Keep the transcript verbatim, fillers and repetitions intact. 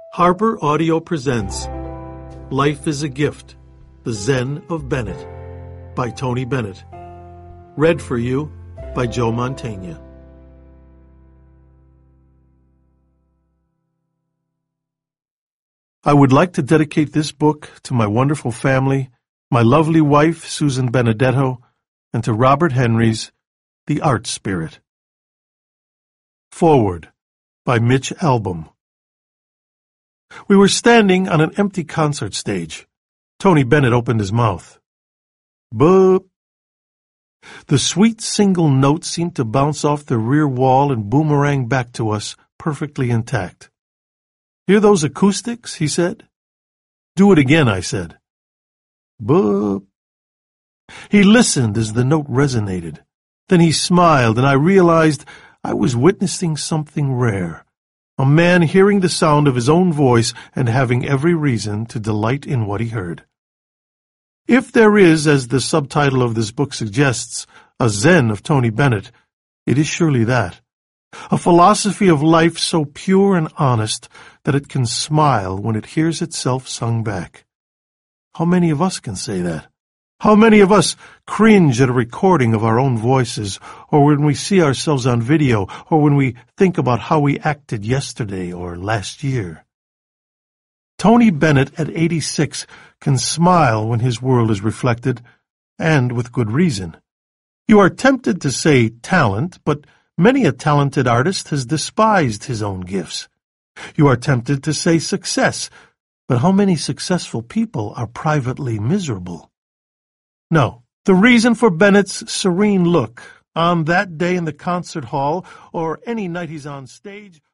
Harper Audio presents Life is a Gift, The Zen of Bennett by Tony Bennett. Read for you by Joe Mantegna. I would like to dedicate this book to my wonderful family, my lovely wife, Susan Benedetto, and to Robert Henry's The Art Spirit. Forward by Mitch Albom. We were standing on an empty concert stage. Tony Bennett opened his mouth. Boop. The sweet single note seemed to bounce off the rear wall and boomerang back to us, perfectly intact. Hear those acoustics? He said. Do it again, I said. Boop. He listened as the note resonated. Then he smiled, and I realized I was witnessing something rare. A man hearing the sound of his own voice and having every reason to delight in what he heard. If there is, as the subtitle of this book suggests, a Zen of Tony Bennett, it is surely that. A philosophy of life so pure and honest that it can smile when it hears itself sung back. How many of us can say that? How many of us cringe at a recording of our own voices, or when we see ourselves on video, or when we think about how we acted yesterday or last year? Tony Bennett at eighty-six can smile when his world is reflected, and with good reason. You are tempted to say talent, but many a talented artist has despised his own gifts. You are tempted to say success, but how many successful people are privately miserable? No, the reason for Bennett's serene look on that day in the concert hall or any night he's on stage